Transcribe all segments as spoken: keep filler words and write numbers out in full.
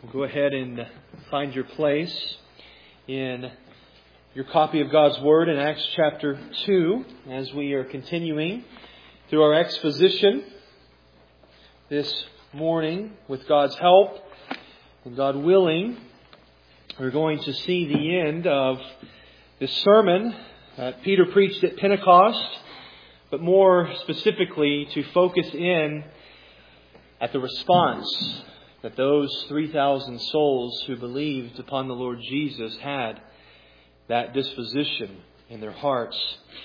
Go ahead and find your place in your copy of God's Word in Acts chapter two as we are continuing through our exposition this morning with God's help and God willing. We're going to see the end of this sermon that Peter preached at Pentecost, but more specifically to focus in at the response that those three thousand souls who believed upon the Lord Jesus had, that disposition in their hearts.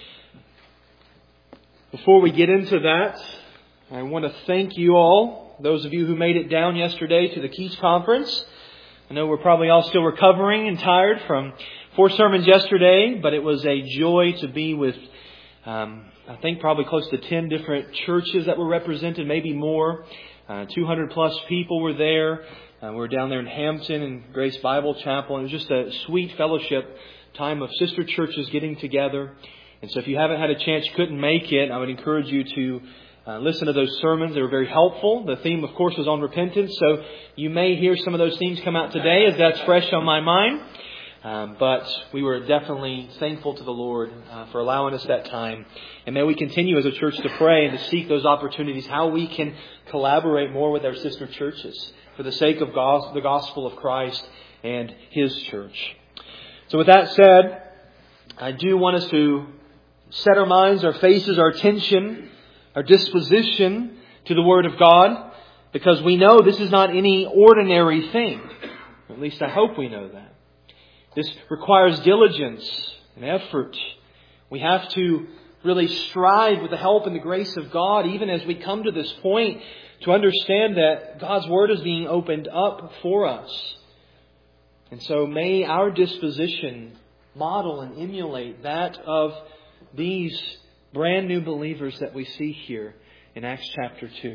Before we get into that, I want to thank you all, those of you who made it down yesterday to the Keach Conference. I know we're probably all still recovering and tired from four sermons yesterday, but it was a joy to be with, um, I think probably close to ten different churches that were represented, maybe more. Uh, two hundred plus people were there. Uh, we were down there in Hampton and Grace Bible Chapel. And it was just a sweet fellowship time of sister churches getting together. And so if you haven't had a chance, you couldn't make it, I would encourage you to uh, listen to those sermons. They were very helpful. The theme, of course, was on repentance. So you may hear some of those themes come out today as that's fresh on my mind. Um, but we were definitely thankful to the Lord uh, for allowing us that time. And may we continue as a church to pray and to seek those opportunities, how we can collaborate more with our sister churches for the sake of gos- the gospel of Christ and His church. So with that said, I do want us to set our minds, our faces, our attention, our disposition to the Word of God, because we know this is not any ordinary thing. At least I hope we know that. This requires diligence and effort. We have to really strive with the help and the grace of God, even as we come to this point, to understand that God's Word is being opened up for us. And so may our disposition model and emulate that of these brand new believers that we see here in Acts chapter two.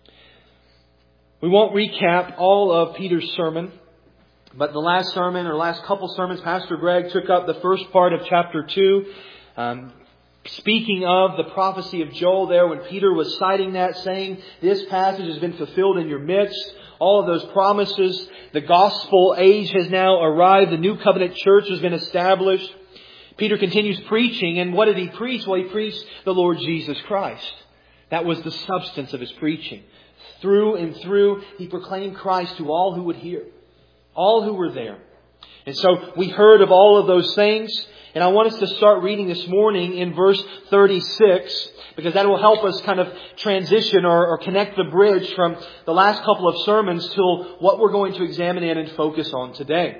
We won't recap all of Peter's sermon. But the last sermon, or last couple sermons, Pastor Greg took up the first part of chapter two, um, speaking of the prophecy of Joel there when Peter was citing that, saying, this passage has been fulfilled in your midst. All of those promises, the gospel age has now arrived. The new covenant church has been established. Peter continues preaching, and what did he preach? Well, he preached the Lord Jesus Christ. That was the substance of his preaching. Through and through, he proclaimed Christ to all who would hear. All who were there. And so we heard of all of those things. And I want us to start reading this morning in verse thirty-six, because that will help us kind of transition or, or connect the bridge from the last couple of sermons till what we're going to examine in and focus on today.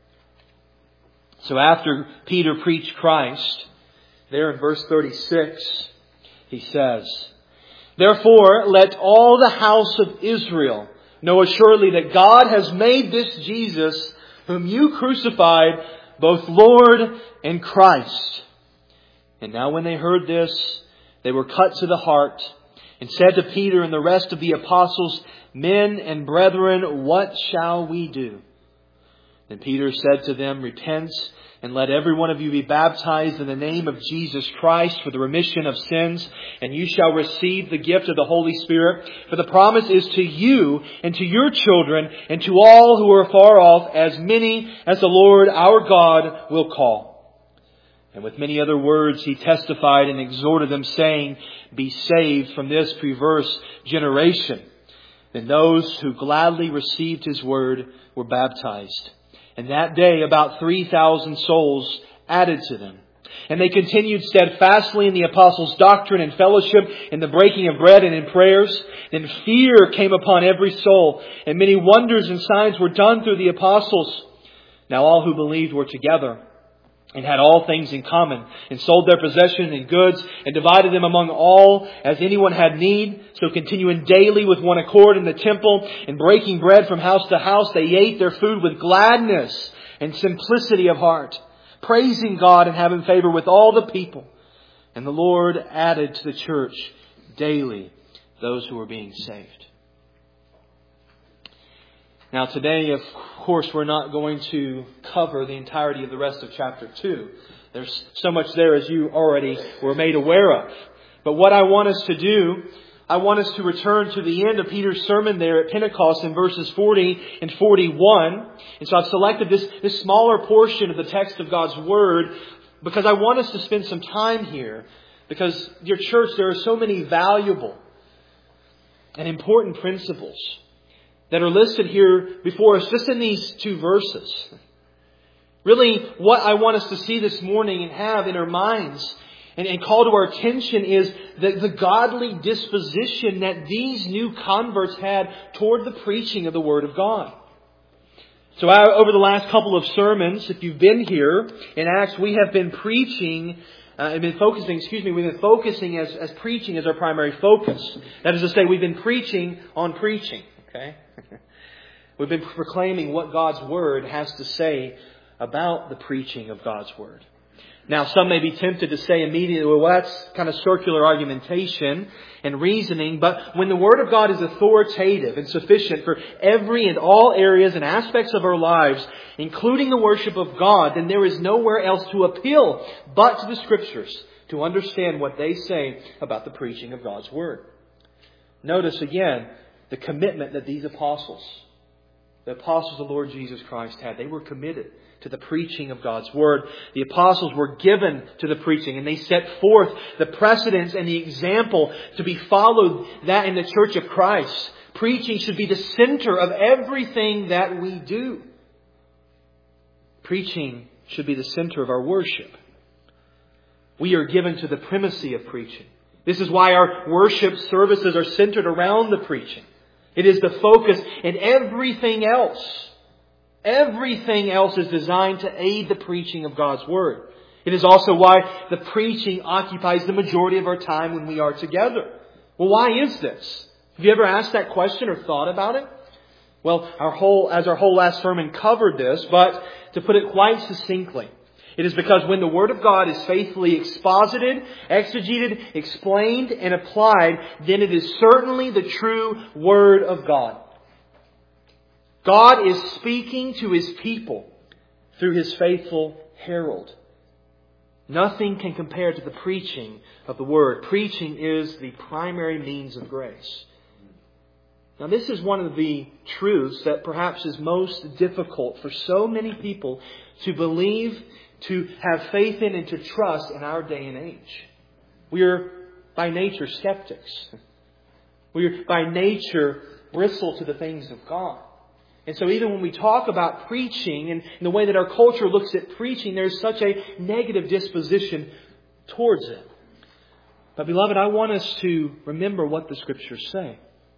So after Peter preached Christ, there in verse thirty-six, he says, therefore, let all the house of Israel know assuredly that God has made this Jesus, whom you crucified, both Lord and Christ. And now when they heard this, they were cut to the heart and said to Peter and the rest of the apostles, men and brethren, what shall we do? Then Peter said to them, repent and let every one of you be baptized in the name of Jesus Christ for the remission of sins, and you shall receive the gift of the Holy Spirit. For the promise is to you and to your children and to all who are far off, as many as the Lord our God will call. And with many other words he testified and exhorted them, saying, be saved from this perverse generation. Then those who gladly received his word were baptized. And that day about three thousand souls added to them. And they continued steadfastly in the apostles' doctrine and fellowship, in the breaking of bread and in prayers. Then fear came upon every soul, and many wonders and signs were done through the apostles. Now all who believed were together, and had all things in common, and sold their possessions and goods, and divided them among all as anyone had need. So continuing daily with one accord in the temple, and breaking bread from house to house, they ate their food with gladness and simplicity of heart, praising God and having favor with all the people. And the Lord added to the church daily those who were being saved. Now today, of course, we're not going to cover the entirety of the rest of chapter two. There's so much there, as you already were made aware of. But what I want us to do, I want us to return to the end of Peter's sermon there at Pentecost in verses forty and forty-one. And so I've selected this, this smaller portion of the text of God's Word because I want us to spend some time here. Because, dear church, there are so many valuable and important principles that are listed here before us just in these two verses. Really, what I want us to see this morning and have in our minds and, and call to our attention is the, the godly disposition that these new converts had toward the preaching of the Word of God. So I, over the last couple of sermons, if you've been here in Acts, we have been preaching, uh, and been focusing, excuse me, we've been focusing as, as preaching as our primary focus. That is to say, we've been preaching on preaching. Okay? We've been proclaiming what God's Word has to say about the preaching of God's Word. Now, some may be tempted to say immediately, well, that's kind of circular argumentation and reasoning. But when the Word of God is authoritative and sufficient for every and all areas and aspects of our lives, including the worship of God, then there is nowhere else to appeal but to the Scriptures to understand what they say about the preaching of God's Word. Notice again the commitment that these apostles, the apostles of the Lord Jesus Christ had. They were committed to the preaching of God's Word. The apostles were given to the preaching, and they set forth the precedence and the example to be followed that in the Church of Christ. Preaching should be the center of everything that we do. Preaching should be the center of our worship. We are given to the primacy of preaching. This is why our worship services are centered around the preaching. It is the focus, and everything else Everything else is designed to aid the preaching of God's Word. It is also why the preaching occupies the majority of our time when we are together. Well, why is this? Have you ever asked that question or thought about it? Well, our whole, as our whole last sermon covered this, but to put it quite succinctly, it is because when the Word of God is faithfully exposited, exegeted, explained, and applied, then it is certainly the true Word of God. God is speaking to His people through His faithful herald. Nothing can compare to the preaching of the Word. Preaching is the primary means of grace. Now, this is one of the truths that perhaps is most difficult for so many people to believe, to have faith in, and to trust in our day and age. We are by nature skeptics. We are by nature bristle to the things of God. And so even when we talk about preaching and the way that our culture looks at preaching, there's such a negative disposition towards it. But beloved, I want us to remember what the Scriptures say.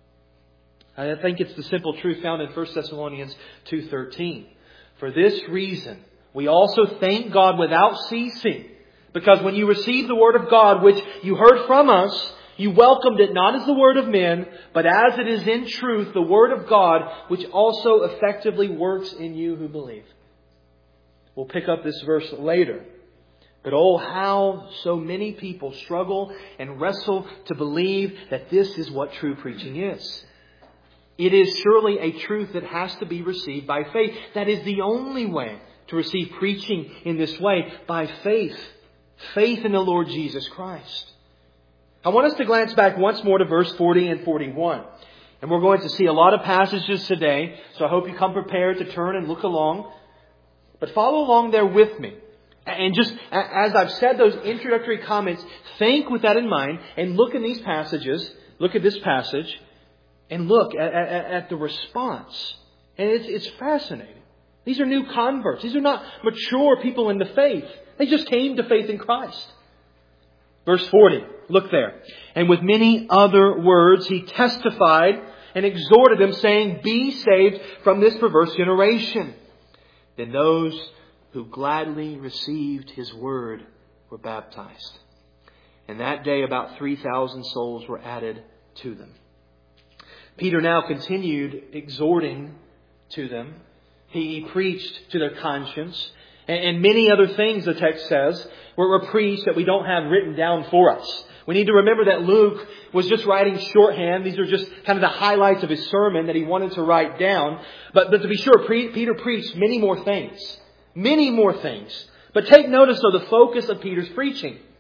I think it's the simple truth found in First Thessalonians two thirteen. For this reason, we also thank God without ceasing, because when you received the Word of God, which you heard from us, you welcomed it not as the word of men, but as it is in truth the Word of God, which also effectively works in you who believe. We'll pick up this verse later. But oh, how so many people struggle and wrestle to believe that this is what true preaching is. It is surely a truth that has to be received by faith. That is the only way to receive preaching in this way, by faith. Faith in the Lord Jesus Christ. I want us to glance back once more to verse forty and forty-one. And we're going to see a lot of passages today, so I hope you come prepared to turn and look along. But follow along there with me. And just as I've said those introductory comments, think with that in mind and look in these passages, look at this passage, and look at, at, at the response. And it's, it's fascinating. These are new converts. These are not mature people in the faith. They just came to faith in Christ. Verse forty, look there. And with many other words he testified and exhorted them, saying, be saved from this perverse generation. Then those who gladly received his word were baptized. And that day about three thousand souls were added to them. Peter now continued exhorting to them. He preached to their conscience. And many other things, the text says, were preached that we don't have written down for us. We need to remember that Luke was just writing shorthand. These are just kind of the highlights of his sermon that he wanted to write down. But, but to be sure, Peter preached many more things. Many more things. But take notice of the focus of Peter's preaching.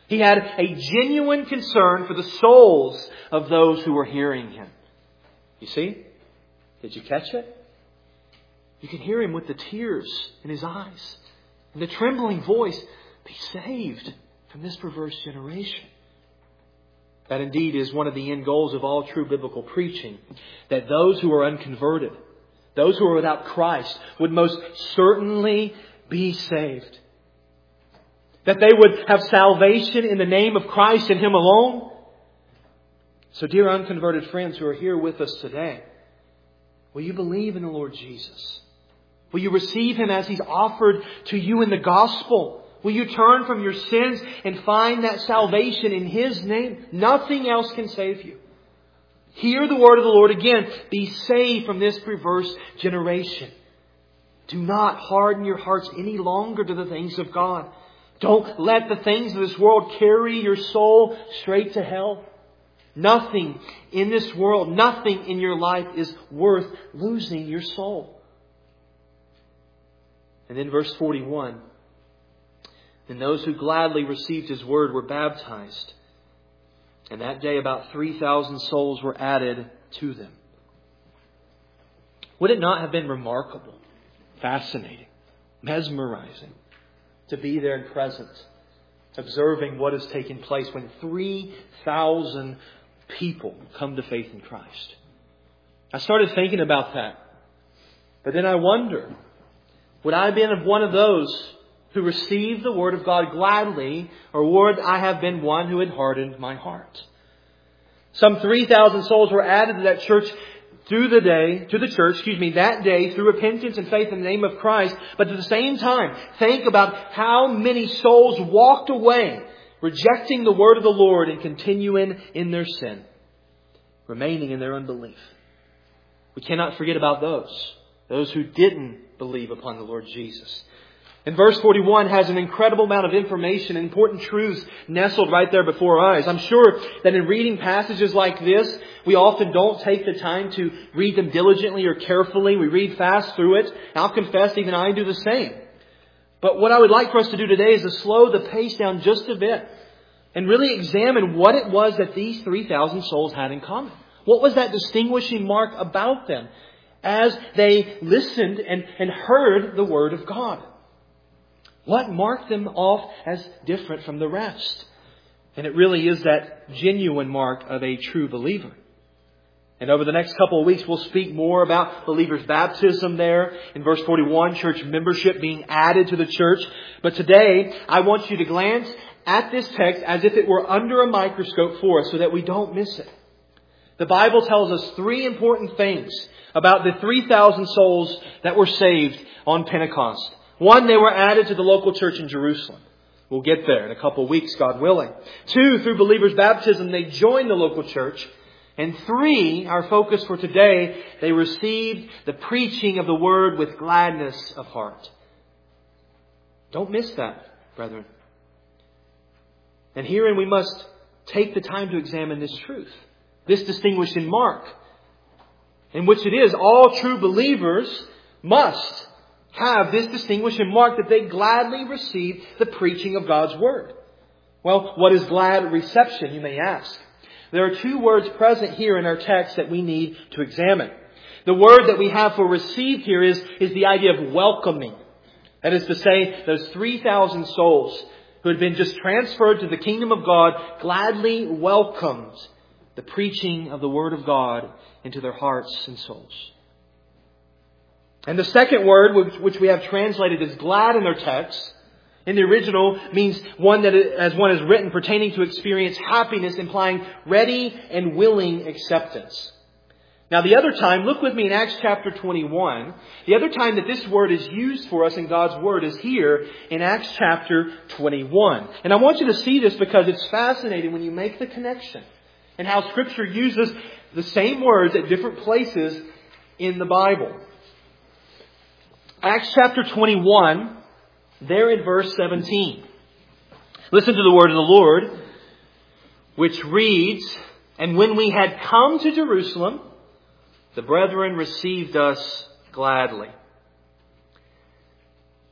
He had a genuine concern for the souls of those who were hearing Him. You see? Did you catch it? You can hear Him with the tears in His eyes and the trembling voice, "Be saved from this perverse generation." That indeed is one of the end goals of all true biblical preaching. That those who are unconverted, those who are without Christ, would most certainly be saved. That they would have salvation in the name of Christ and Him alone. So dear unconverted friends who are here with us today, will you believe in the Lord Jesus? Will you receive Him as He's offered to you in the gospel? Will you turn from your sins and find that salvation in His name? Nothing else can save you. Hear the word of the Lord again. Be saved from this perverse generation. Do not harden your hearts any longer to the things of God. Don't let the things of this world carry your soul straight to hell. Nothing in this world, nothing in your life is worth losing your soul. And then verse forty-one. And those who gladly received His word were baptized. And that day about three thousand souls were added to them. Would it not have been remarkable, fascinating, mesmerizing to be there in presence, observing what has taken place when three thousand people come to faith in Christ? I started thinking about that. But then I wonder, would I have been one of those who received the Word of God gladly, or would I have been one who had hardened my heart? Some three thousand souls were added to that church through the day, to the church, excuse me, that day through repentance and faith in the name of Christ. But at the same time, think about how many souls walked away, rejecting the word of the Lord and continuing in their sin, remaining in their unbelief. We cannot forget about those, those who didn't believe upon the Lord Jesus. And verse forty-one has an incredible amount of information and important truths nestled right there before our eyes. I'm sure that in reading passages like this, we often don't take the time to read them diligently or carefully. We read fast through it. And I'll confess, even I do the same. But what I would like for us to do today is to slow the pace down just a bit and really examine what it was that these three thousand souls had in common. What was that distinguishing mark about them as they listened and, and heard the Word of God? What marked them off as different from the rest? And it really is that genuine mark of a true believer. And over the next couple of weeks, we'll speak more about believers' baptism there. In verse forty-one, church membership being added to the church. But today, I want you to glance at this text as if it were under a microscope for us so that we don't miss it. The Bible tells us three important things about the three thousand souls that were saved on Pentecost. One, they were added to the local church in Jerusalem. We'll get there in a couple of weeks, God willing. Two, through believers' baptism, they joined the local church. And three, our focus for today, they received the preaching of the Word with gladness of heart. Don't miss that, brethren. And herein we must take the time to examine this truth, this distinguishing mark, in which it is all true believers must have this distinguishing mark that they gladly receive the preaching of God's Word. Well, what is glad reception, you may ask? There are two words present here in our text that we need to examine. The word that we have for receive here is, is the idea of welcoming. That is to say, those three thousand souls who had been just transferred to the kingdom of God gladly welcomed the preaching of the Word of God into their hearts and souls. And the second word, which we have translated as glad in our text, in the original means one that, as one is written, pertaining to experience happiness, implying ready and willing acceptance. Now the other time, look with me in Acts chapter twenty-one. The other time that this word is used for us in God's Word is here in Acts chapter twenty-one. And I want you to see this because it's fascinating when you make the connection and how Scripture uses the same words at different places in the Bible. Acts chapter twenty-one, there in verse seventeen. Listen to the word of the Lord, which reads, "And when we had come to Jerusalem, the brethren received us gladly."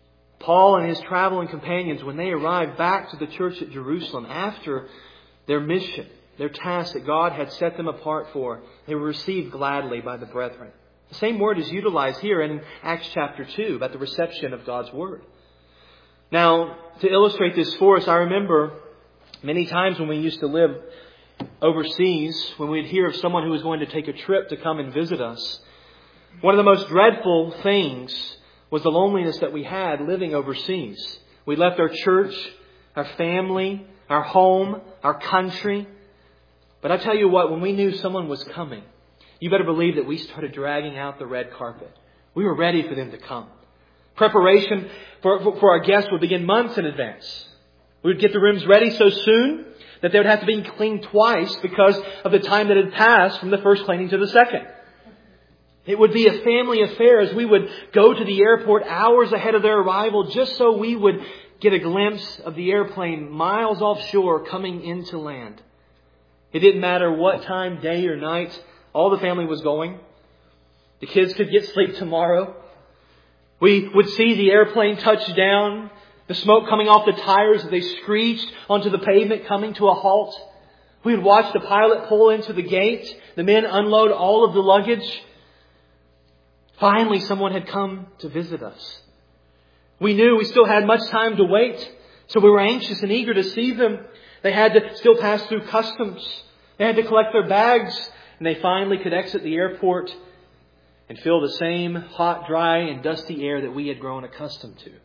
Paul and his traveling companions, when they arrived back to the church at Jerusalem after their mission, their task that God had set them apart for, they were received gladly by the brethren. The same word is utilized here in Acts chapter two about the reception of God's Word. Now, to illustrate this for us, I remember many times when we used to live overseas, when we'd hear of someone who was going to take a trip to come and visit us, one of the most dreadful things was the loneliness that we had living overseas. We left our church, our family, our home, our country. But I tell you what, when we knew someone was coming, you better believe that we started dragging out the red carpet. We were ready for them to come. Preparation for, for, for our guests would begin months in advance. We would get the rooms ready so soon that they would have to be cleaned twice because of the time that had passed from the first cleaning to the second. It would be a family affair as we would go to the airport hours ahead of their arrival just so we would get a glimpse of the airplane miles offshore coming into land. It didn't matter what time, day or night, all the family was going. The kids could get sleep tomorrow. We would see the airplane touch down, the smoke coming off the tires as they screeched onto the pavement coming to a halt. We would watch the pilot pull into the gate, the men unload all of the luggage. Finally, someone had come to visit us. We knew we still had much time to wait, so we were anxious and eager to see them. They had to still pass through customs. They had to collect their bags, and they finally could exit the airport and feel the same hot, dry, and dusty air that we had grown accustomed to.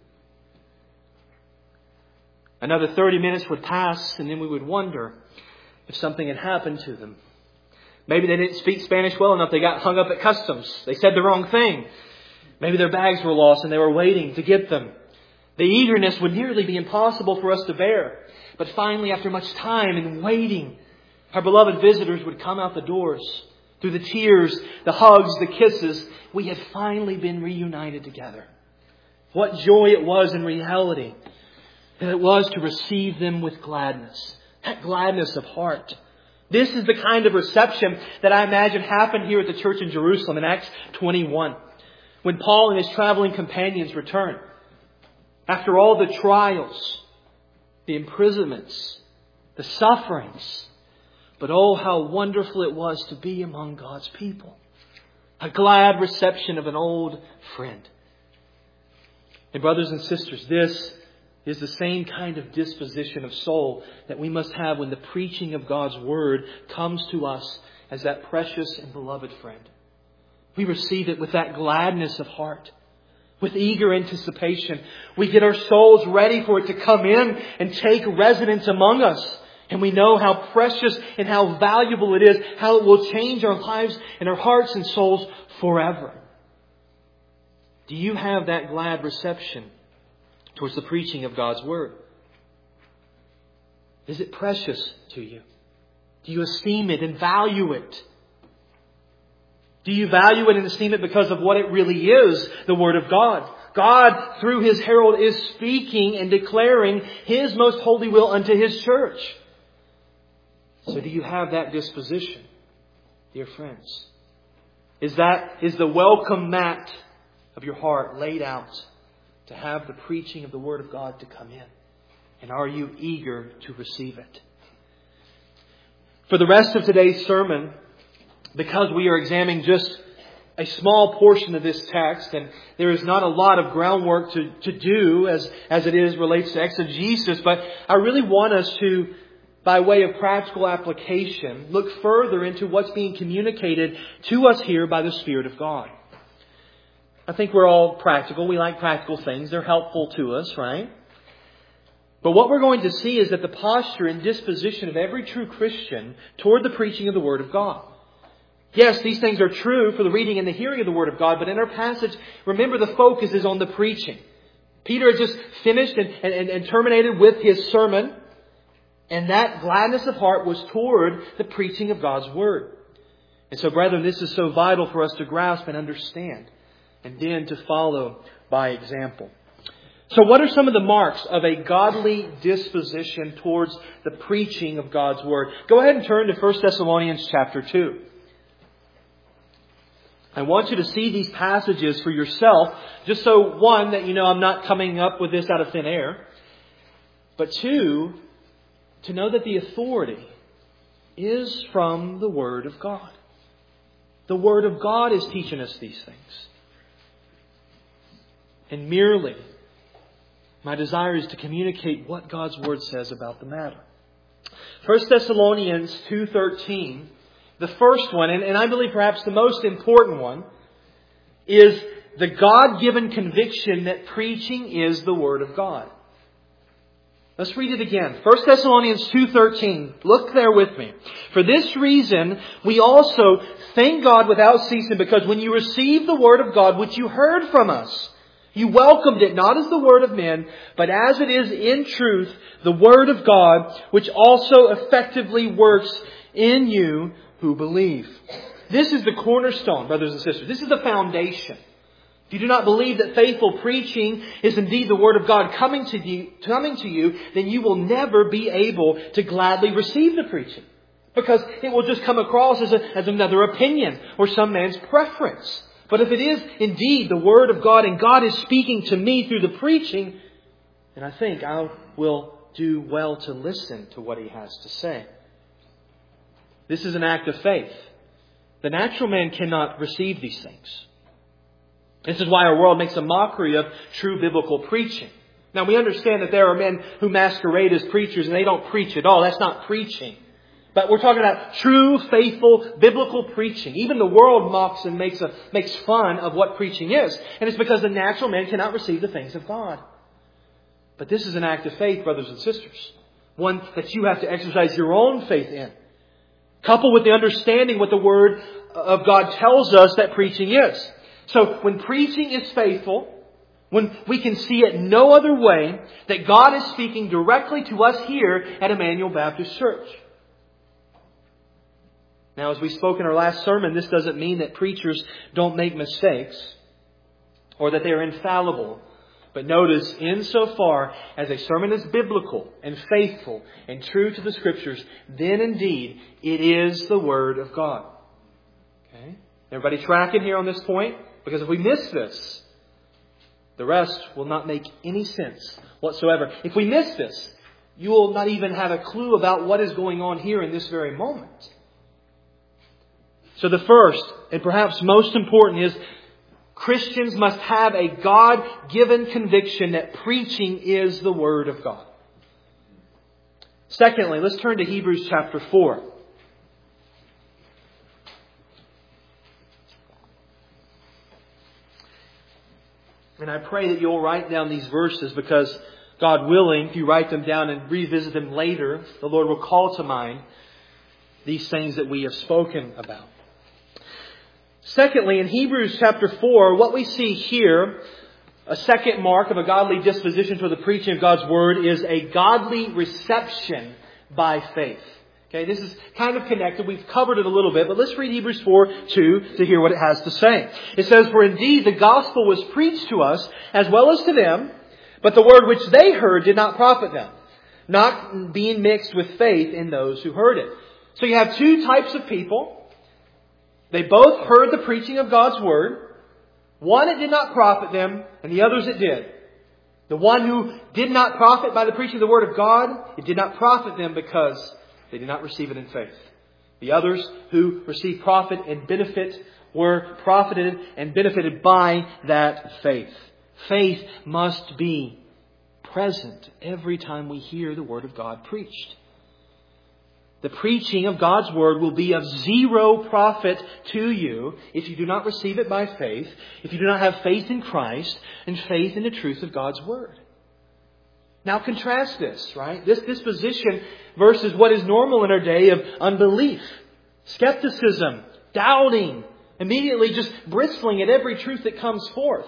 Another thirty minutes would pass, and then we would wonder if something had happened to them. Maybe they didn't speak Spanish well enough. They got hung up at customs. They said the wrong thing. Maybe their bags were lost and they were waiting to get them. The eagerness would nearly be impossible for us to bear. But finally, after much time and waiting, our beloved visitors would come out the doors. Through the tears, the hugs, the kisses, we had finally been reunited together. What joy it was in reality. That it was to receive them with gladness. That gladness of heart. This is the kind of reception that I imagine happened here at the church in Jerusalem in Acts twenty-one. When Paul and his traveling companions returned. After all the trials, the imprisonments, the sufferings. But oh, how wonderful it was to be among God's people. A glad reception of an old friend. And brothers and sisters, this is the same kind of disposition of soul that we must have when the preaching of God's Word comes to us as that precious and beloved friend. We receive it with that gladness of heart, with eager anticipation. We get our souls ready for it to come in and take residence among us. And we know how precious and how valuable it is, how it will change our lives and our hearts and souls forever. Do you have that glad reception towards the preaching of God's Word? Is it precious to you? Do you esteem it and value it? Do you value it and esteem it because of what it really is, the Word of God? God, through His herald, is speaking and declaring His most holy will unto His church. So do you have that disposition, dear friends? Is that, is the welcome mat of your heart laid out to have the preaching of the Word of God to come in? And are you eager to receive it? For the rest of today's sermon, because we are examining just a small portion of this text, and there is not a lot of groundwork to, to do as, as it is relates to exegesis, but I really want us to, by way of practical application, look further into what's being communicated to us here by the Spirit of God. I think we're all practical. We like practical things. They're helpful to us, right? But what we're going to see is that the posture and disposition of every true Christian toward the preaching of the Word of God. Yes, these things are true for the reading and the hearing of the Word of God, but in our passage, remember the focus is on the preaching. Peter had just finished and, and, and terminated with his sermon, and that gladness of heart was toward the preaching of God's Word. And so, brethren, this is so vital for us to grasp and understand, and then to follow by example. So what are some of the marks of a godly disposition towards the preaching of God's Word? Go ahead and turn to First Thessalonians chapter two. I want you to see these passages for yourself, just so, one, that you know I'm not coming up with this out of thin air, but two, to know that the authority is from the Word of God. The Word of God is teaching us these things. And merely, my desire is to communicate what God's Word says about the matter. First Thessalonians two thirteen, the first one, and, and I believe perhaps the most important one, is the God-given conviction that preaching is the Word of God. Let's read it again. First Thessalonians two thirteen. Look there with me. For this reason, we also thank God without ceasing, because when you received the Word of God, which you heard from us, you welcomed it not as the word of men, but as it is in truth, the Word of God, which also effectively works in you who believe. This is the cornerstone, brothers and sisters. This is the foundation. If you do not believe that faithful preaching is indeed the Word of God coming to you, coming to you, then you will never be able to gladly receive the preaching. Because it will just come across as, a, as another opinion or some man's preference. But if it is indeed the Word of God and God is speaking to me through the preaching, then I think I will do well to listen to what He has to say. This is an act of faith. The natural man cannot receive these things. This is why our world makes a mockery of true biblical preaching. Now we understand that there are men who masquerade as preachers and they don't preach at all. That's not preaching. But we're talking about true, faithful, biblical preaching. Even the world mocks and makes a, makes fun of what preaching is. And it's because the natural man cannot receive the things of God. But this is an act of faith, brothers and sisters. One that you have to exercise your own faith in. Coupled with the understanding what the Word of God tells us that preaching is. So when preaching is faithful, when we can see it no other way that God is speaking directly to us here at Emmanuel Baptist Church. Now, as we spoke in our last sermon, this doesn't mean that preachers don't make mistakes or that they are infallible. But notice, insofar as a sermon is biblical and faithful and true to the Scriptures, then indeed it is the Word of God. Okay? Everybody tracking here on this point? Because if we miss this, the rest will not make any sense whatsoever. If we miss this, you will not even have a clue about what is going on here in this very moment. So the first, and perhaps most important, is Christians must have a God-given conviction that preaching is the Word of God. Secondly, let's turn to Hebrews chapter four. And I pray that you'll write down these verses because, God willing, if you write them down and revisit them later, the Lord will call to mind these things that we have spoken about. Secondly, in Hebrews chapter four, what we see here, a second mark of a godly disposition for the preaching of God's Word, is a godly reception by faith. Okay, this is kind of connected. We've covered it a little bit, but let's read Hebrews four two to hear what it has to say. It says, "For indeed the gospel was preached to us as well as to them, but the word which they heard did not profit them, not being mixed with faith in those who heard it." So you have two types of people. They both heard the preaching of God's Word. One, it did not profit them, and the others it did. The one who did not profit by the preaching of the Word of God, it did not profit them because they did not receive it in faith. The others who received profit and benefit were profited and benefited by that faith. Faith must be present every time we hear the Word of God preached. The preaching of God's Word will be of zero profit to you if you do not receive it by faith, if you do not have faith in Christ and faith in the truth of God's Word. Now contrast this, right? This disposition versus what is normal in our day of unbelief, skepticism, doubting, immediately just bristling at every truth that comes forth.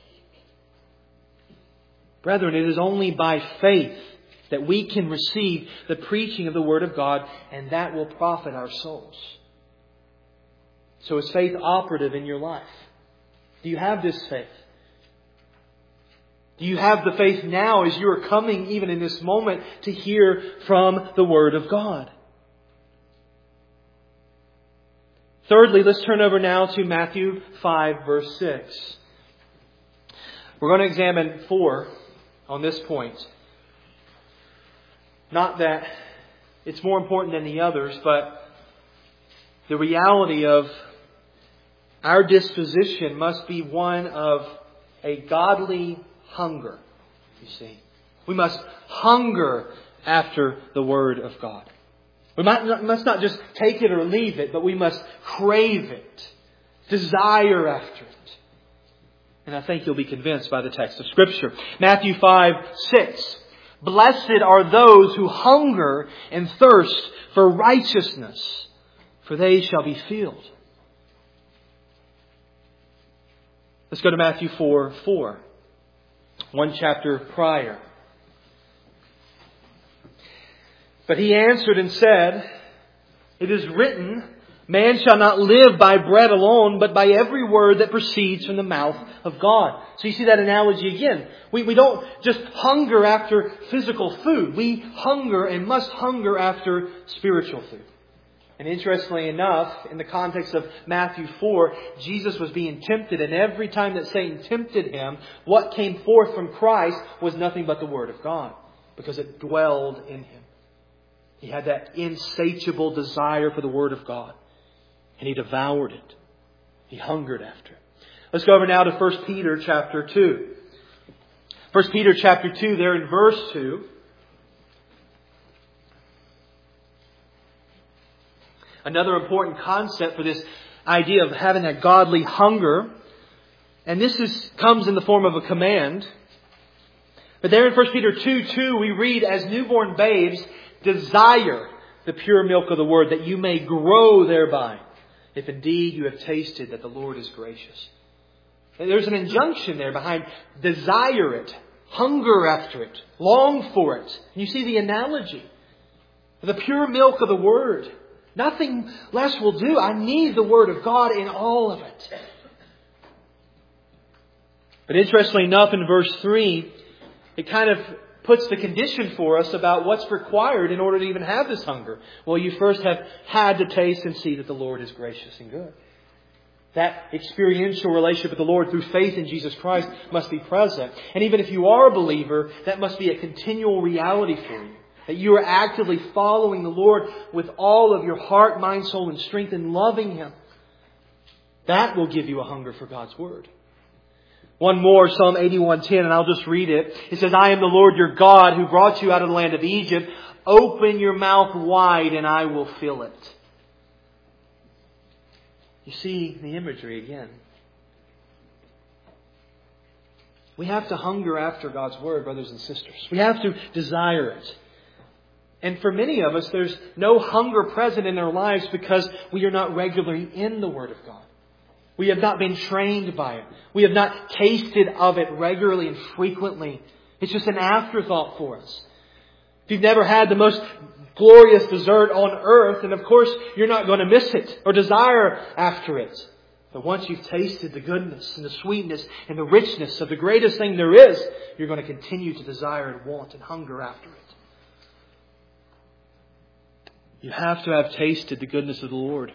Brethren, it is only by faith that we can receive the preaching of the Word of God, and that will profit our souls. So is faith operative in your life? Do you have this faith? Do you have the faith now as you are coming, even in this moment, to hear from the Word of God? Thirdly, let's turn over now to Matthew five, verse six. We're going to examine four on this point. Not that it's more important than the others, but the reality of our disposition must be one of a godly hunger, you see. We must hunger after the Word of God. We must not just take it or leave it, but we must crave it, desire after it. And I think you'll be convinced by the text of Scripture. Matthew five, six. Blessed are those who hunger and thirst for righteousness, for they shall be filled. Let's go to Matthew four, four. One chapter prior. But he answered and said, it is written, man shall not live by bread alone, but by every word that proceeds from the mouth of God. So you see that analogy again. We, we don't just hunger after physical food. We hunger and must hunger after spiritual food. And interestingly enough, in the context of Matthew four, Jesus was being tempted, and every time that Satan tempted Him, what came forth from Christ was nothing but the Word of God, because it dwelled in Him. He had that insatiable desire for the Word of God. And He devoured it. He hungered after it. Let's go over now to First Peter chapter two. First Peter chapter two, there in verse two. Another important concept for this idea of having that godly hunger. And this is comes in the form of a command. But there in First Peter two, two, we read, as newborn babes, desire the pure milk of the Word, that you may grow thereby, if indeed you have tasted that the Lord is gracious. And there's an injunction there behind desire it, hunger after it, long for it. And you see the analogy. The pure milk of the Word. Nothing less will do. I need the Word of God in all of it. But interestingly enough, in verse three, it kind of puts the condition for us about what's required in order to even have this hunger. Well, you first have had to taste and see that the Lord is gracious and good. That experiential relationship with the Lord through faith in Jesus Christ must be present. And even if you are a believer, that must be a continual reality for you. That you are actively following the Lord with all of your heart, mind, soul, and strength, and loving Him. That will give you a hunger for God's Word. One more, Psalm eighty-one ten, and I'll just read it. It says, I am the Lord your God who brought you out of the land of Egypt. Open your mouth wide and I will fill it. You see the imagery again. We have to hunger after God's Word, brothers and sisters. We have to desire it. And for many of us, there's no hunger present in our lives because we are not regularly in the Word of God. We have not been trained by it. We have not tasted of it regularly and frequently. It's just an afterthought for us. If you've never had the most glorious dessert on earth, and of course you're not going to miss it or desire after it. But once you've tasted the goodness and the sweetness and the richness of the greatest thing there is, you're going to continue to desire and want and hunger after it. You have to have tasted the goodness of the Lord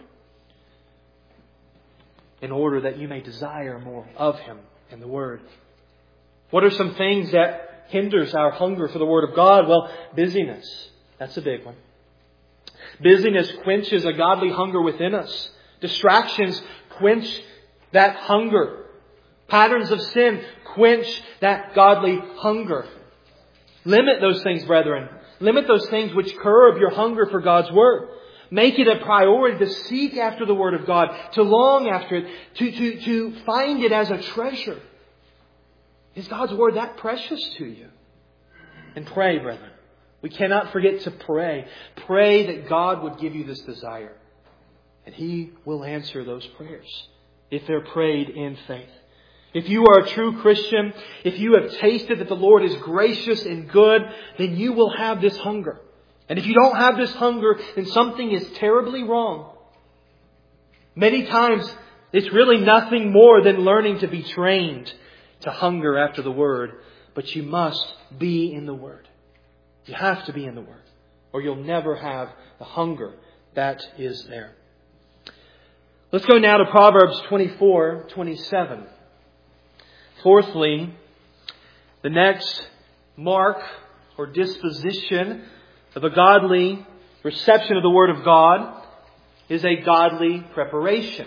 in order that you may desire more of Him and the Word. What are some things that hinders our hunger for the Word of God? Well, busyness. That's a big one. Busyness quenches a godly hunger within us. Distractions quench that hunger. Patterns of sin quench that godly hunger. Limit those things, brethren. Limit those things which curb your hunger for God's Word. Make it a priority to seek after the Word of God, to long after it, to, to, to find it as a treasure. Is God's Word that precious to you? And pray, brethren. We cannot forget to pray. Pray that God would give you this desire. And He will answer those prayers if they're prayed in faith. If you are a true Christian, if you have tasted that the Lord is gracious and good, then you will have this hunger. And if you don't have this hunger, then something is terribly wrong. Many times, it's really nothing more than learning to be trained to hunger after the Word. But you must be in the Word. You have to be in the Word, or you'll never have the hunger that is there. Let's go now to Proverbs twenty-four twenty-seven. Fourthly, the next mark or disposition of a godly reception of the Word of God is a godly preparation.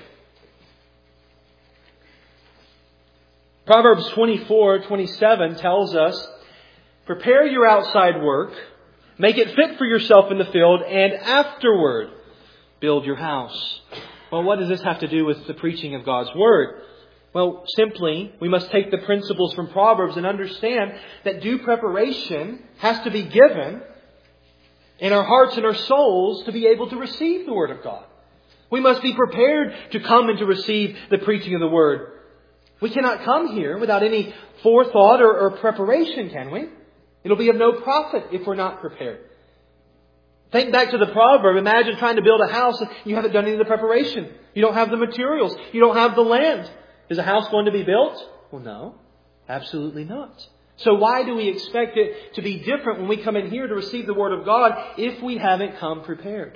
Proverbs twenty-four twenty-seven tells us, prepare your outside work, make it fit for yourself in the field, and afterward build your house. Well, what does this have to do with the preaching of God's Word? Well, simply, we must take the principles from Proverbs and understand that due preparation has to be given in our hearts and our souls to be able to receive the Word of God. We must be prepared to come and to receive the preaching of the Word. We cannot come here without any forethought or, or preparation, can we? It'll be of no profit if we're not prepared. Think back to the proverb. Imagine trying to build a house and you haven't done any of the preparation. You don't have the materials. You don't have the land. Is a house going to be built? Well, no. Absolutely not. So why do we expect it to be different when we come in here to receive the Word of God if we haven't come prepared?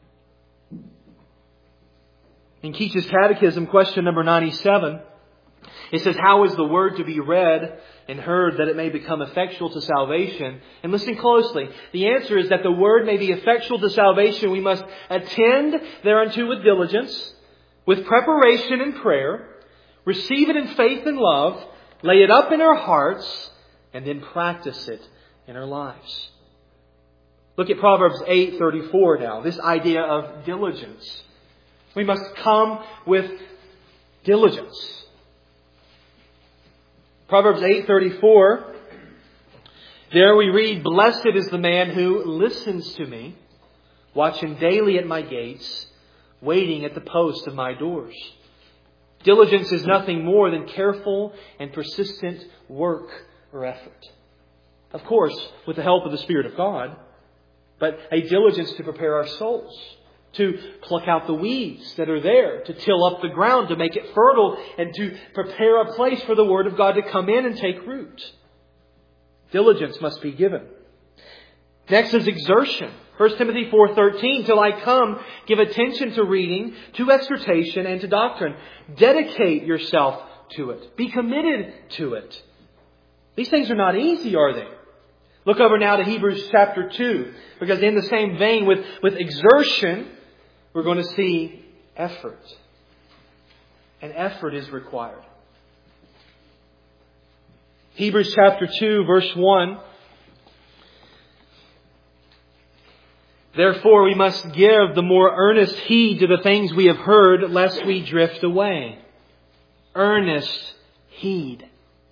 In Keach's Catechism, question number ninety-seven, it says, how is the Word to be read and heard that it may become effectual to salvation? And listen closely. The answer is that the Word may be effectual to salvation. We must attend thereunto with diligence, with preparation and prayer, receive it in faith and love, lay it up in our hearts, and then practice it in our lives. Look at Proverbs eight thirty-four now. This idea of diligence. We must come with diligence. Proverbs eight thirty-four. There we read, blessed is the man who listens to me, watching daily at my gates, waiting at the post of my doors. Diligence is nothing more than careful and persistent work or effort. Of course, with the help of the Spirit of God, but a diligence to prepare our souls, to pluck out the weeds that are there, to till up the ground, to make it fertile, and to prepare a place for the Word of God to come in and take root. Diligence must be given. Next is exertion. First Timothy four thirteen, till I come, give attention to reading, to exhortation, and to doctrine. Dedicate yourself to it. Be committed to it. These things are not easy, are they? Look over now to Hebrews chapter two, because in the same vein with, with exertion, we're going to see effort. And effort is required. Hebrews chapter two, verse one. Therefore we must give the more earnest heed to the things we have heard, lest we drift away. Earnest heed.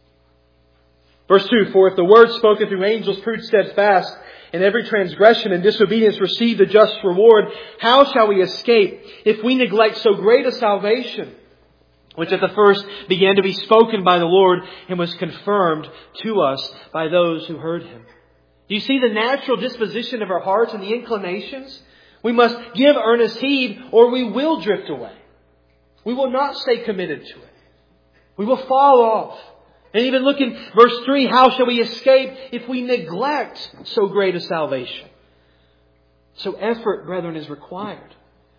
Verse two, for if the word spoken through angels proved steadfast, and every transgression and disobedience received a just reward, how shall we escape if we neglect so great a salvation, which at the first began to be spoken by the Lord and was confirmed to us by those who heard Him? Do you see the natural disposition of our hearts and the inclinations? We must give earnest heed or we will drift away. We will not stay committed to it. We will fall off. And even look in verse three, how shall we escape if we neglect so great a salvation? So effort, brethren, is required.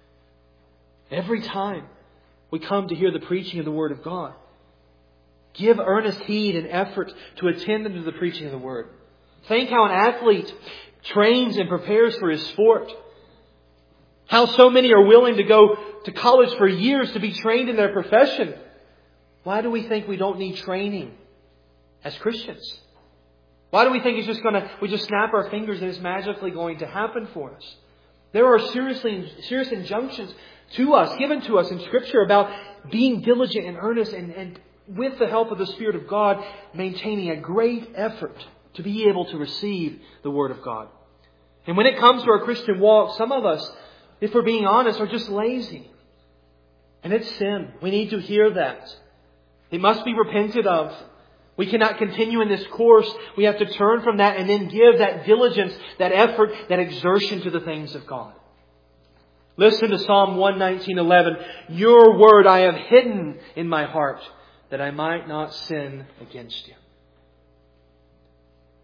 Every time we come to hear the preaching of the Word of God, give earnest heed and effort to attend unto the preaching of the Word. Think how an athlete trains and prepares for his sport. How so many are willing to go to college for years to be trained in their profession. Why do we think we don't need training as Christians? Why do we think it's just going to, we just snap our fingers and it's magically going to happen for us? There are seriously serious injunctions to us, given to us in Scripture about being diligent and earnest and, and with the help of the Spirit of God, maintaining a great effort to be able to receive the Word of God. And when it comes to our Christian walk, some of us, if we're being honest, are just lazy. And it's sin. We need to hear that. It must be repented of. We cannot continue in this course. We have to turn from that and then give that diligence, that effort, that exertion to the things of God. Listen to Psalm one nineteen eleven. Your word I have hidden in my heart, that I might not sin against you.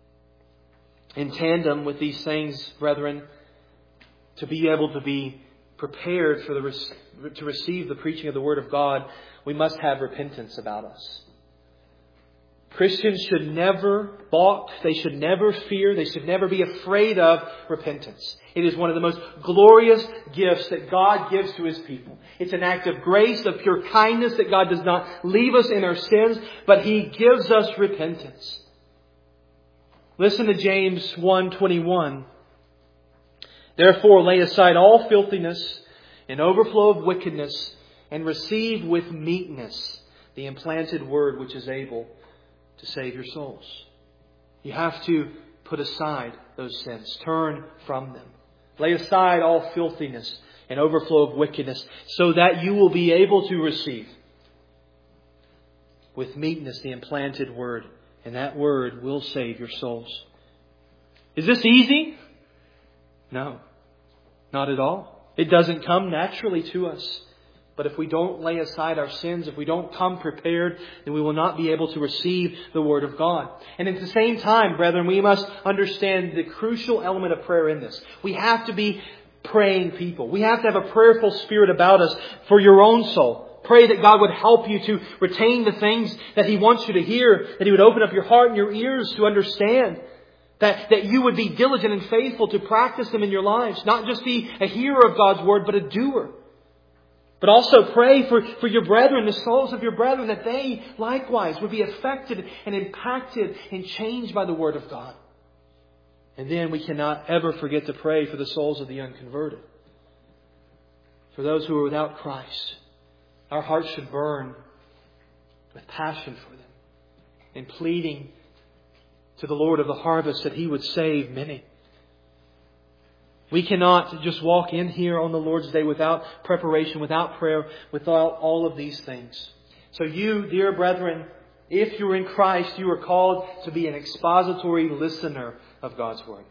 In tandem with these things, brethren, to be able to be prepared for the to receive the preaching of the Word of God, we must have repentance about us. Christians should never balk. They should never fear. They should never be afraid of repentance. It is one of the most glorious gifts that God gives to His people. It's an act of grace, of pure kindness, that God does not leave us in our sins, but He gives us repentance. Listen to James one twenty-one. Therefore lay aside all filthiness and overflow of wickedness, and receive with meekness the implanted word which is able to save your souls. You have to put aside those sins. Turn from them. Lay aside all filthiness and overflow of wickedness, so that you will be able to receive with meekness the implanted word. And that word will save your souls. Is this easy? No, not at all. It doesn't come naturally to us. But if we don't lay aside our sins, if we don't come prepared, then we will not be able to receive the Word of God. And at the same time, brethren, we must understand the crucial element of prayer in this. We have to be praying people. We have to have a prayerful spirit about us for your own soul. Pray that God would help you to retain the things that He wants you to hear, that He would open up your heart and your ears to understand. That, that you would be diligent and faithful to practice them in your lives. Not just be a hearer of God's Word, but a doer. But also pray for, for your brethren, the souls of your brethren, that they likewise would be affected and impacted and changed by the Word of God. And then we cannot ever forget to pray for the souls of the unconverted. For those who are without Christ. Our hearts should burn with passion for them, and pleading to the Lord of the harvest that He would save many. We cannot just walk in here on the Lord's Day without preparation, without prayer, without all of these things. So you, dear brethren, if you're in Christ, you are called to be an expository listener of God's Word.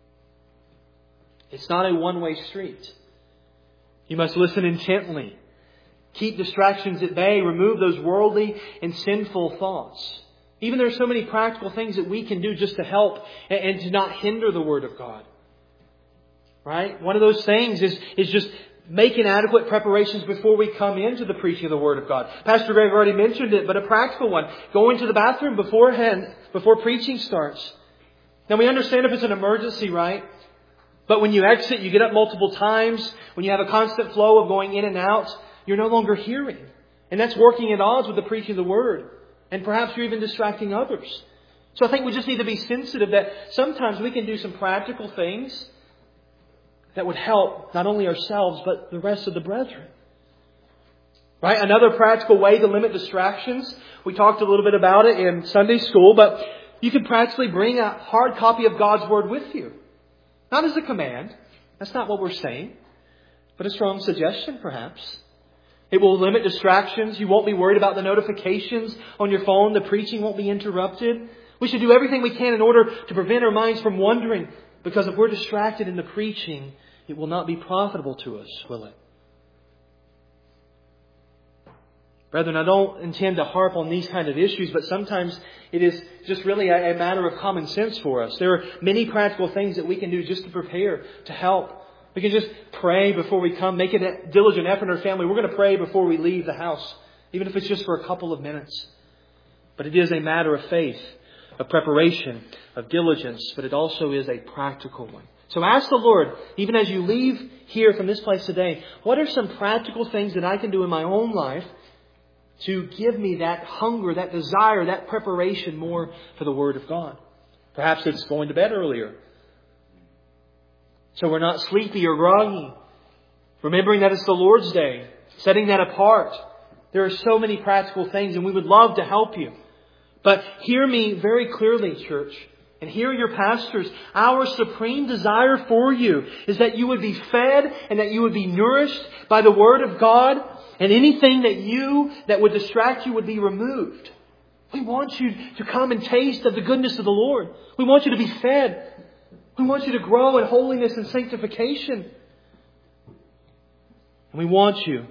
It's not a one-way street. You must listen intently. Keep distractions at bay. Remove those worldly and sinful thoughts. Even there are so many practical things that we can do just to help and to not hinder the Word of God. Right? One of those things is, is just making adequate preparations before we come into the preaching of the Word of God. Pastor Greg already mentioned it, but a practical one. Going to the bathroom beforehand, before preaching starts. Now we understand if it's an emergency, right? But when you exit, you get up multiple times. When you have a constant flow of going in and out, you're no longer hearing. And that's working at odds with the preaching of the Word. And perhaps you're even distracting others. So I think we just need to be sensitive that sometimes we can do some practical things that would help not only ourselves, but the rest of the brethren. Right? Another practical way to limit distractions. We talked a little bit about it in Sunday school, but you can practically bring a hard copy of God's Word with you. Not as a command. That's not what we're saying. But a strong suggestion, perhaps. It will limit distractions. You won't be worried about the notifications on your phone. The preaching won't be interrupted. We should do everything we can in order to prevent our minds from wandering. Because if we're distracted in the preaching, it will not be profitable to us, will it? Brethren, I don't intend to harp on these kind of issues, but sometimes it is just really a, a matter of common sense for us. There are many practical things that we can do just to prepare, to help. We can just pray before we come, make a diligent effort in our family. We're going to pray before we leave the house, even if it's just for a couple of minutes. But it is a matter of faith, of preparation, of diligence, but it also is a practical one. So ask the Lord, even as you leave here from this place today, what are some practical things that I can do in my own life to give me that hunger, that desire, that preparation more for the Word of God? Perhaps it's going to bed earlier, so we're not sleepy or groggy. Remembering that it's the Lord's Day, setting that apart. There are so many practical things, and we would love to help you. But hear me very clearly, church. And hear your pastors. Our supreme desire for you is that you would be fed and that you would be nourished by the Word of God. And anything that you, that would distract you, would be removed. We want you to come and taste of the goodness of the Lord. We want you to be fed. We want you to grow in holiness and sanctification. And we want you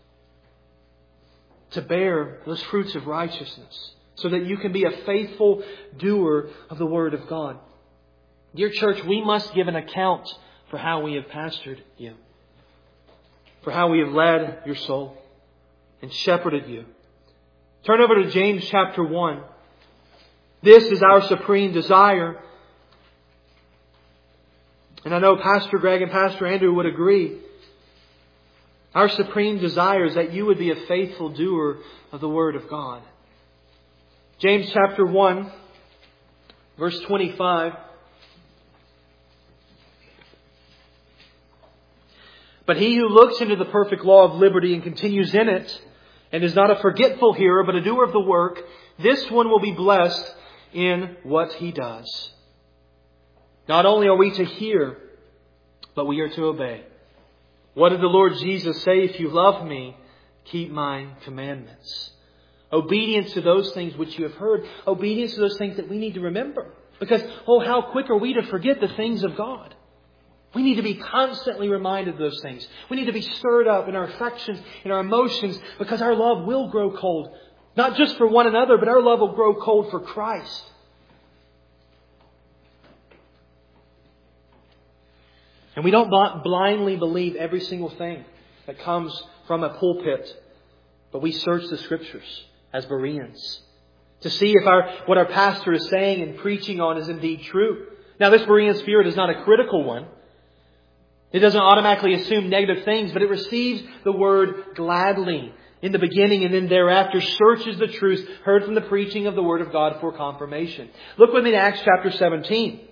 to bear those fruits of righteousness, so that you can be a faithful doer of the Word of God. Dear church, we must give an account for how we have pastored you. for how we have led your soul and shepherded you. Turn over to James chapter one. This is our supreme desire. And I know Pastor Greg and Pastor Andrew would agree. Our supreme desire is that you would be a faithful doer of the Word of God. James chapter one, verse twenty-five. But he who looks into the perfect law of liberty and continues in it, and is not a forgetful hearer, but a doer of the work, this one will be blessed in what he does. Not only are we to hear, but we are to obey. What did the Lord Jesus say? If you love me, keep my commandments. Obedience to those things which you have heard. Obedience to those things that we need to remember. Because, oh, how quick are we to forget the things of God? We need to be constantly reminded of those things. We need to be stirred up in our affections, in our emotions, because our love will grow cold. Not just for one another, but our love will grow cold for Christ. And we don't blindly believe every single thing that comes from a pulpit, but we search the Scriptures as Bereans to see if our what our pastor is saying and preaching on is indeed true. Now, this Berean spirit is not a critical one. It doesn't automatically assume negative things, but it receives the Word gladly in the beginning and then thereafter searches the truths heard from the preaching of the Word of God for confirmation. Look with me to Acts chapter seventeen.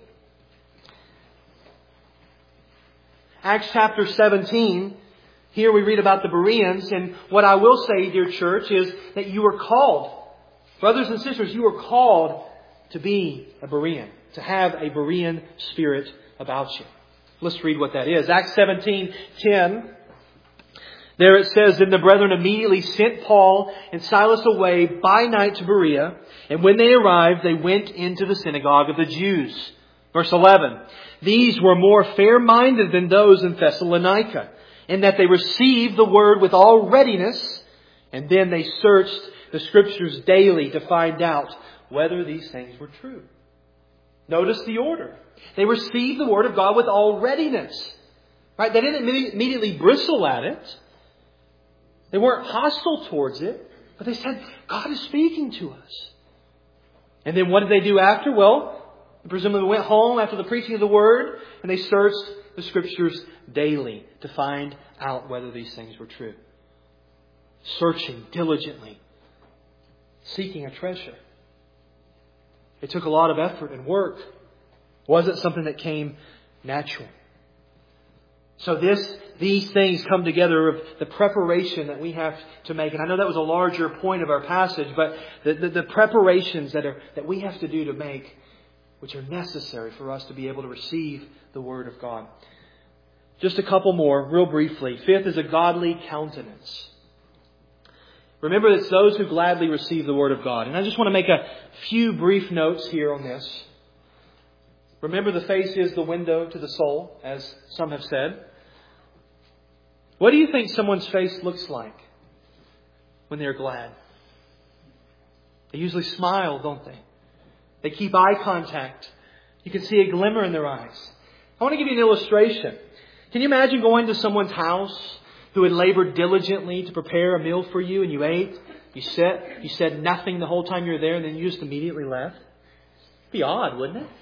Acts chapter seventeen, here we read about the Bereans, and what I will say, dear church, is that you are called, brothers and sisters, you are called to be a Berean, to have a Berean spirit about you. Let's read what that is. Acts seventeen ten. There it says, Then the brethren immediately sent Paul and Silas away by night to Berea, and when they arrived, they went into the synagogue of the Jews. Verse eleven. These were more fair-minded than those in Thessalonica, in that they received the word with all readiness, and then they searched the Scriptures daily to find out whether these things were true. Notice the order. They received the Word of God with all readiness. Right? They didn't immediately bristle at it. They weren't hostile towards it. But they said, God is speaking to us. And then what did they do after? Well, they presumably went home after the preaching of the Word, and they searched the Scriptures daily to find out whether these things were true. Searching diligently. Seeking a treasure. It took a lot of effort and work. It wasn't something that came natural. So this, these things come together of the preparation that we have to make. And I know that was a larger point of our passage, but the, the, the preparations that are that we have to do to make, which are necessary for us to be able to receive the Word of God. Just a couple more, real briefly. Fifth is a godly countenance. Remember, it's those who gladly receive the Word of God. And I just want to make a few brief notes here on this. Remember, the face is the window to the soul, as some have said. What do you think someone's face looks like when they're glad? They usually smile, don't they? They keep eye contact. You can see a glimmer in their eyes. I want to give you an illustration. Can you imagine going to someone's house who had labored diligently to prepare a meal for you, and you ate, you sat, you said nothing the whole time you were there, and then you just immediately left? It'd be odd, wouldn't it?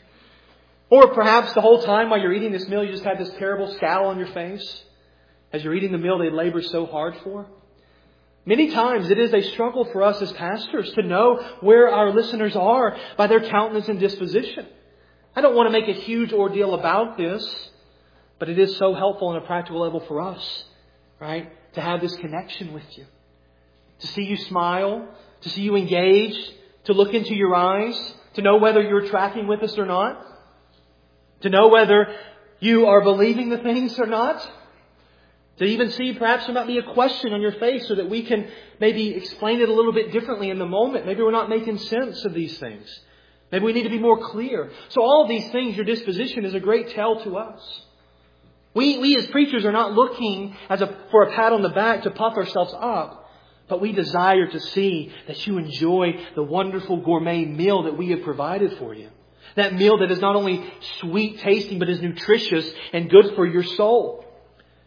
Or perhaps the whole time while you're eating this meal, you just had this terrible scowl on your face as you're eating the meal they labored so hard for. Many times it is a struggle for us as pastors to know where our listeners are by their countenance and disposition. I don't want to make a huge ordeal about this, but it is so helpful on a practical level for us, right? To have this connection with you. To see you smile, to see you engaged, to look into your eyes, to know whether you're tracking with us or not. To know whether you are believing the things or not. To even see perhaps there might be a question on your face so that we can maybe explain it a little bit differently in the moment. Maybe we're not making sense of these things. Maybe we need to be more clear. So all of these things, your disposition is a great tell to us. We, we as preachers are not looking as a, for a pat on the back to puff ourselves up. But we desire to see that you enjoy the wonderful gourmet meal that we have provided for you. That meal that is not only sweet tasting, but is nutritious and good for your soul.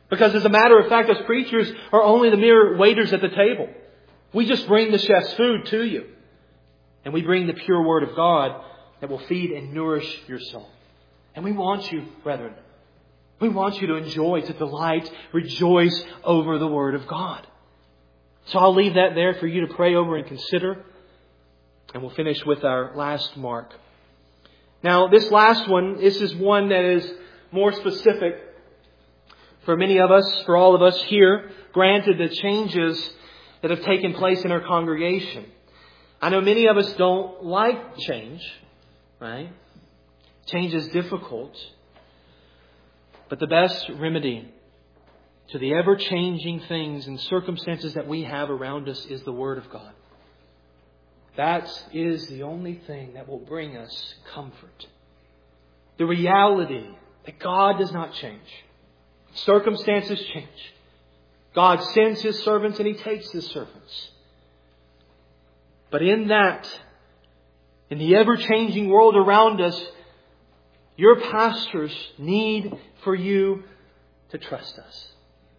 Because as a matter of fact, us preachers are only the mere waiters at the table. We just bring the chef's food to you. And we bring the pure Word of God that will feed and nourish your soul. And we want you, brethren, we want you to enjoy, to delight, rejoice over the Word of God. So I'll leave that there for you to pray over and consider. And we'll finish with our last mark. Now, this last one, this is one that is more specific for many of us, for all of us here. Granted the changes that have taken place in our congregation. I know many of us don't like change, right? Change is difficult. But the best remedy to the ever-changing things and circumstances that we have around us is the Word of God. That is the only thing that will bring us comfort. The reality that God does not change. Circumstances change. God sends His servants and He takes His servants. But in that, in the ever-changing world around us, your pastors need for you to trust us.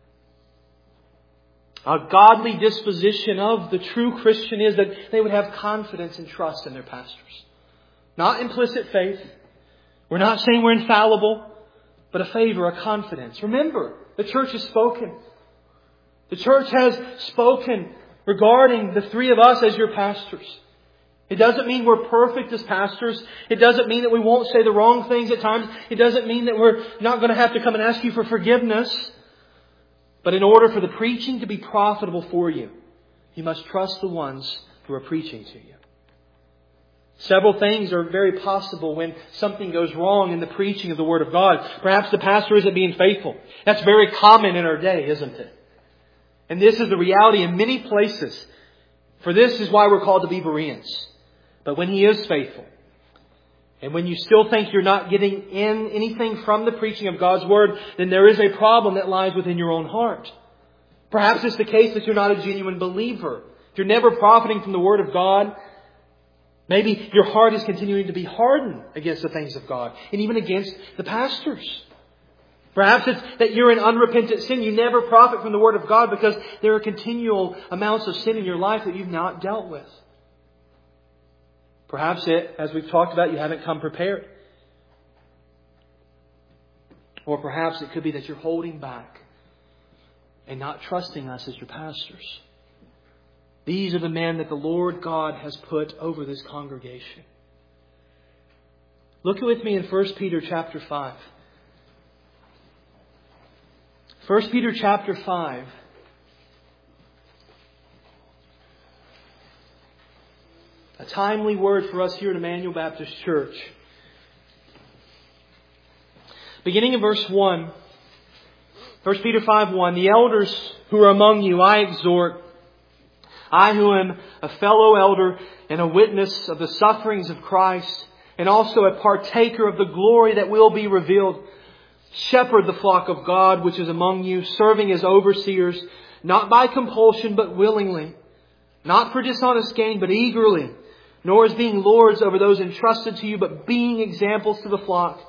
A godly disposition of the true Christian is that they would have confidence and trust in their pastors. Not implicit faith. We're not saying we're infallible, but a favor, a confidence. Remember, the church has spoken. The church has spoken regarding the three of us as your pastors. It doesn't mean we're perfect as pastors. It doesn't mean that we won't say the wrong things at times. It doesn't mean that we're not going to have to come and ask you for forgiveness. But in order for the preaching to be profitable for you, you must trust the ones who are preaching to you. Several things are very possible when something goes wrong in the preaching of the Word of God. Perhaps the pastor isn't being faithful. That's very common in our day, isn't it? And this is the reality in many places. For this is why we're called to be Bereans. But when He is faithful, and when you still think you're not getting in anything from the preaching of God's Word, then there is a problem that lies within your own heart. Perhaps it's the case that you're not a genuine believer. If you're never profiting from the Word of God, maybe your heart is continuing to be hardened against the things of God, and even against the pastors. Perhaps it's that you're in unrepentant sin. You never profit from the Word of God because there are continual amounts of sin in your life that you've not dealt with. Perhaps it, as we've talked about, you haven't come prepared. Or perhaps it could be that you're holding back and not trusting us as your pastors. These are the men that the Lord God has put over this congregation. Look with me in First Peter chapter five. First Peter chapter five. A timely word for us here at Emmanuel Baptist Church. Beginning in verse one. First Peter five one. The elders who are among you, I exhort, I who am a fellow elder and a witness of the sufferings of Christ, and also a partaker of the glory that will be revealed. Shepherd the flock of God which is among you, serving as overseers, not by compulsion but willingly, not for dishonest gain but eagerly, nor as being lords over those entrusted to you, but being examples to the flock.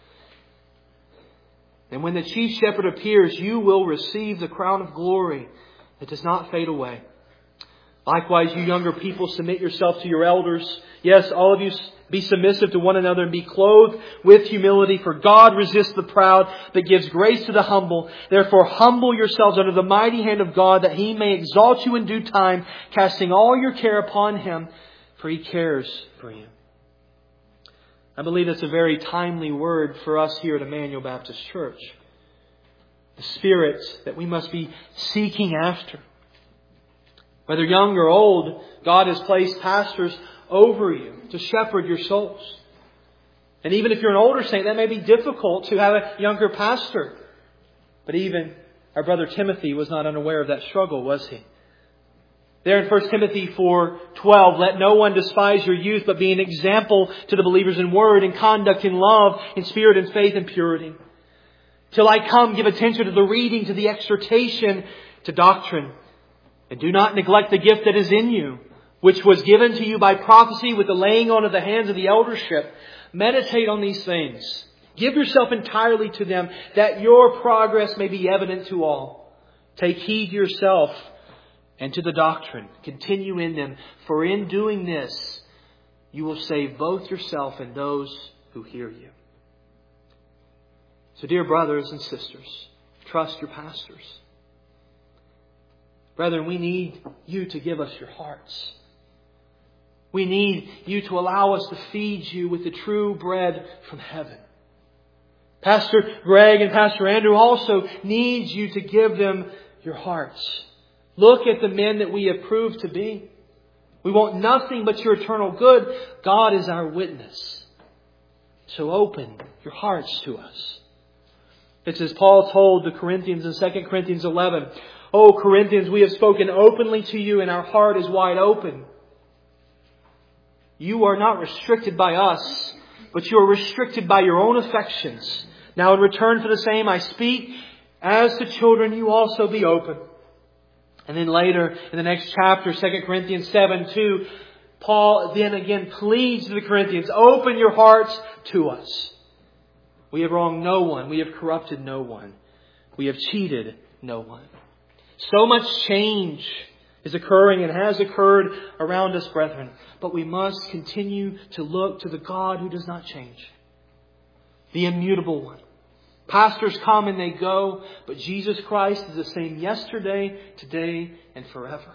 And when the chief shepherd appears, you will receive the crown of glory that does not fade away. Likewise, you younger people, submit yourself to your elders. Yes, all of you be submissive to one another and be clothed with humility. For God resists the proud, but gives grace to the humble. Therefore, humble yourselves under the mighty hand of God, that He may exalt you in due time, casting all your care upon Him, for He cares for you. I believe that's a very timely word for us here at Emmanuel Baptist Church. The Spirit that we must be seeking after. Whether young or old, God has placed pastors over you to shepherd your souls. And even if you're an older saint, that may be difficult to have a younger pastor. But even our brother Timothy was not unaware of that struggle, was he? There in First Timothy four twelve, let no one despise your youth, but be an example to the believers in word, in conduct, in love, in spirit, in faith, and purity. Till I come, give attention to the reading, to the exhortation, to doctrine. And do not neglect the gift that is in you, which was given to you by prophecy with the laying on of the hands of the eldership. Meditate on these things. Give yourself entirely to them, that your progress may be evident to all. Take heed to yourself and to the doctrine. Continue in them, for in doing this, you will save both yourself and those who hear you. So, dear brothers and sisters, trust your pastors. Brethren, we need you to give us your hearts. We need you to allow us to feed you with the true bread from heaven. Pastor Greg and Pastor Andrew also need you to give them your hearts. Look at the men that we have proved to be. We want nothing but your eternal good. God is our witness. So open your hearts to us. It's as Paul told the Corinthians in Second Corinthians eleven. "O Corinthians, we have spoken openly to you and our heart is wide open." You are not restricted by us, but you are restricted by your own affections. Now in return for the same I speak, as to children you also be open. And then later in the next chapter, Second Corinthians seven two, Paul then again pleads to the Corinthians, open your hearts to us. We have wronged no one. We have corrupted no one. We have cheated no one. So much change is occurring and has occurred around us, brethren. But we must continue to look to the God who does not change. The immutable one. Pastors come and they go, but Jesus Christ is the same yesterday, today, and forever.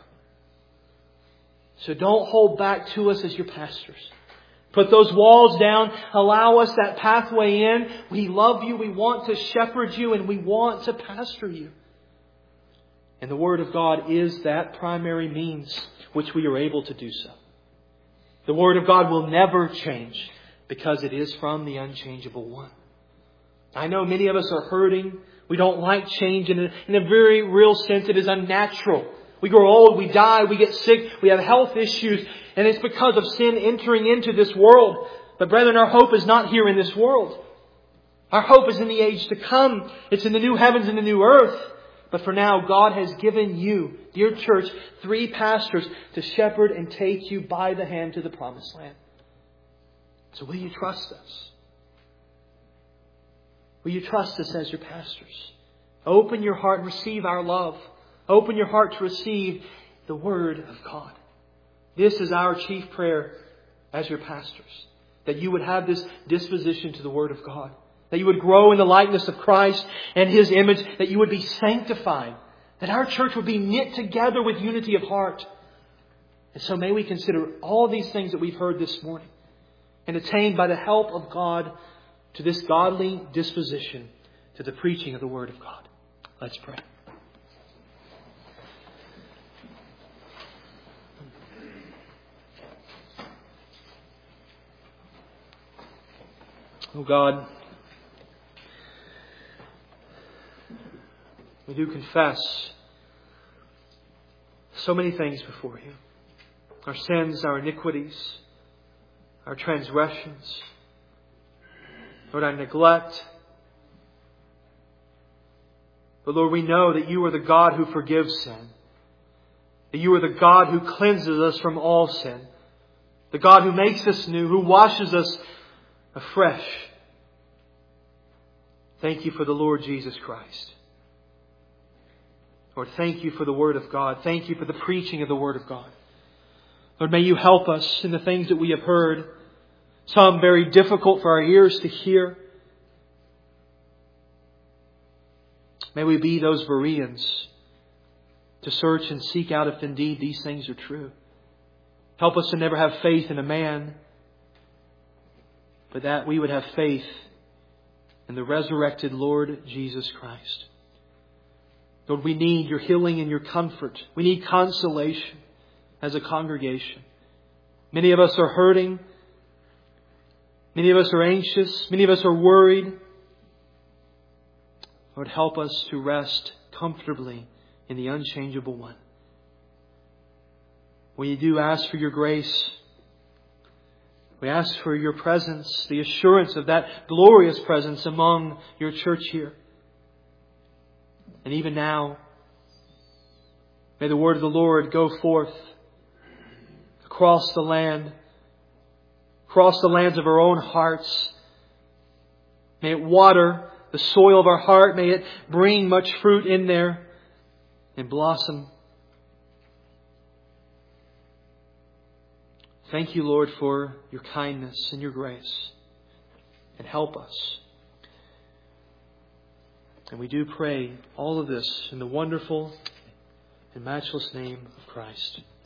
So don't hold back to us as your pastors. Put those walls down. Allow us that pathway in. We love you. We want to shepherd you and we want to pastor you. And the Word of God is that primary means which we are able to do so. The Word of God will never change because it is from the unchangeable one. I know many of us are hurting. We don't like change. In a, in a very real sense, it is unnatural. We grow old, we die, we get sick, we have health issues. And it's because of sin entering into this world. But brethren, our hope is not here in this world. Our hope is in the age to come. It's in the new heavens and the new earth. But for now, God has given you, dear church, three pastors to shepherd and take you by the hand to the promised land. So will you trust us? Will you trust us as your pastors? Open your heart and receive our love. Open your heart to receive the Word of God. This is our chief prayer as your pastors. That you would have this disposition to the Word of God. That you would grow in the likeness of Christ and His image. That you would be sanctified. That our church would be knit together with unity of heart. And so may we consider all these things that we've heard this morning. And attain by the help of God to this godly disposition to the preaching of the Word of God. Let's pray. Oh God, we do confess so many things before you. Our sins, our iniquities, our transgressions. Lord, our neglect. But Lord, we know that you are the God who forgives sin. That you are the God who cleanses us from all sin. The God who makes us new, who washes us afresh. Thank you for the Lord Jesus Christ. Lord, thank you for the Word of God. Thank you for the preaching of the Word of God. Lord, may you help us in the things that we have heard. Some very difficult for our ears to hear. May we be those Bereans to search and seek out if indeed these things are true. Help us to never have faith in a man, but that we would have faith in the resurrected Lord Jesus Christ. Lord, we need your healing and your comfort. We need consolation as a congregation. Many of us are hurting. Many of us are anxious. Many of us are worried. Lord, help us to rest comfortably in the unchangeable one. We do ask for your grace. We ask for your presence, the assurance of that glorious presence among your church here. And even now, may the word of the Lord go forth across the land, across the lands of our own hearts, May it water the soil of our heart. May it bring much fruit in there and blossom. Thank you, Lord, for your kindness and your grace. And help us. And we do pray all of this in the wonderful and matchless name of Christ.